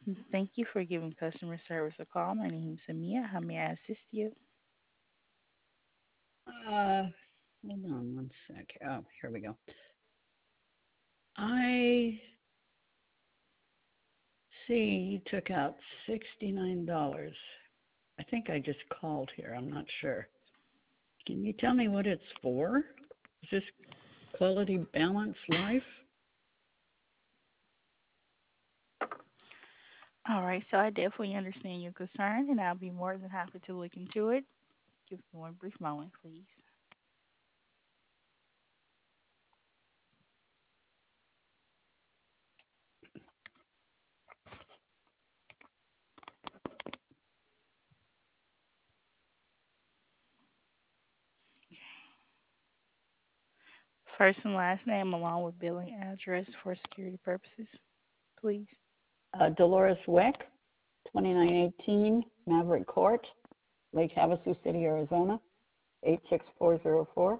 Thank you for giving customer service a call. My name is Amia. How may I assist you? Uh, Hold on one sec. Oh, here we go. I see you took out $69. I think I just called here. I'm not sure. Can you tell me what it's for? Is this Quality Balance Life? All right, so I definitely understand your concern, and I'll be more than happy to look into it. Give me one brief moment, please. First and last name, along with billing address for security purposes, please. Dolores Weck, 2918 Maverick Court, Lake Havasu City, Arizona, 86404.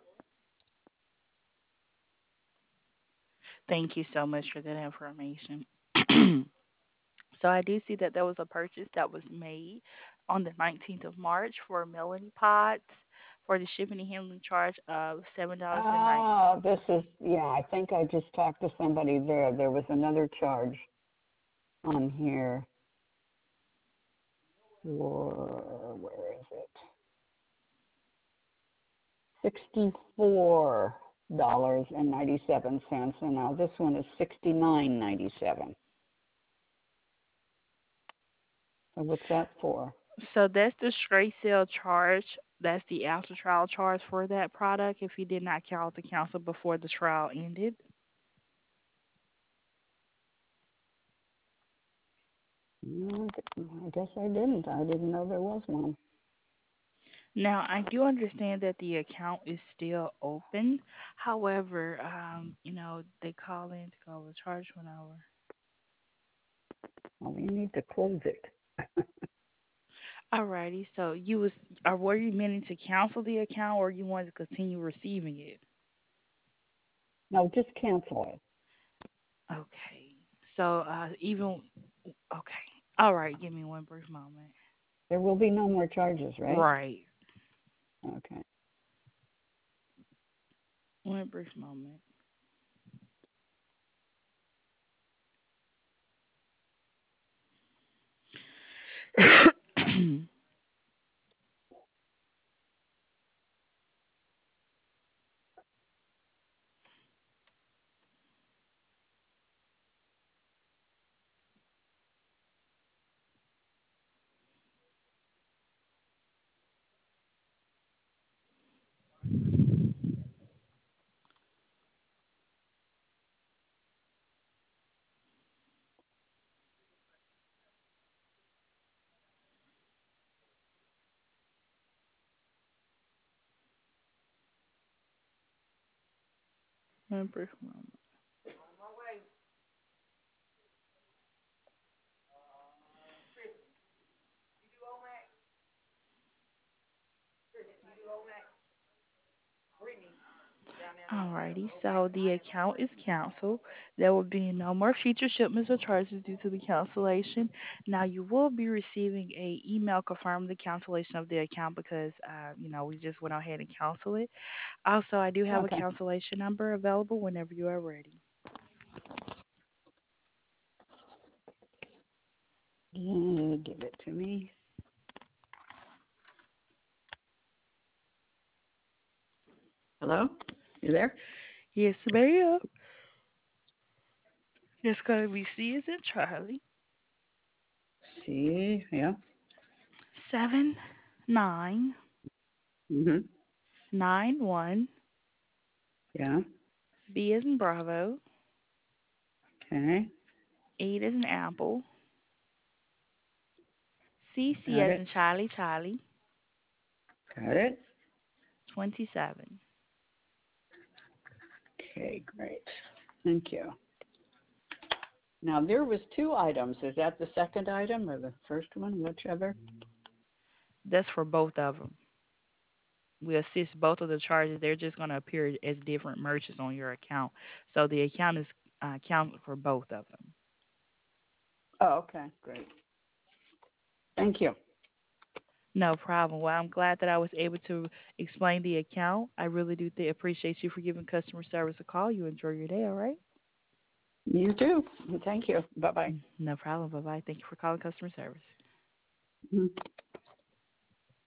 Thank you so much for that information. So I do see that there was a purchase that was made on the 19th of March for Melanie Pots for the shipping and handling charge of $7.90. This is, yeah, I think I just talked to somebody there. There was another charge on here for, where is it? $64.97. And now this one is $69.97. So what's that for? So that's the straight sale charge. That's the after trial charge for that product if you did not call the council before the trial ended. No, I guess I didn't. I didn't know there was one. Now, I do understand that the account is still open. However, they call in to go over charge 1 hour. Well, we need to close it. Alrighty, so or were you meaning to cancel the account or you wanted to continue receiving it? No, just cancel it. Okay. So, okay. Alright, give me one brief moment. There will be no more charges, right? Right. Okay. One brief moment. One brief moment. Alrighty, so the account is canceled. There will be no more future shipments or charges due to the cancellation. Now you will be receiving a email confirming the cancellation of the account because we just went ahead and canceled it. Also, I do have a Okay. cancellation number available whenever you are ready. Give it to me. Hello? You there? Yes, ma'am. It's gonna be C as in Charlie. See, yeah. Mhm. 7991. Yeah. B as in Bravo. Okay. 8 as in Apple. C Got as it. in Charlie. Got it. 27. Okay, great. Thank you. Now there was two items. Is that the second item or the first one, whichever? That's for both of them. We assist both of the charges. They're just going to appear as different merchants on your account. So the account is counted for both of them. Oh, okay, great. Thank you. No problem. Well, I'm glad that I was able to explain the account. I really do appreciate you for giving customer service a call. You enjoy your day, all right? You too. Thank you. Bye-bye. No problem. Bye bye. Thank you for calling customer service. Mhm.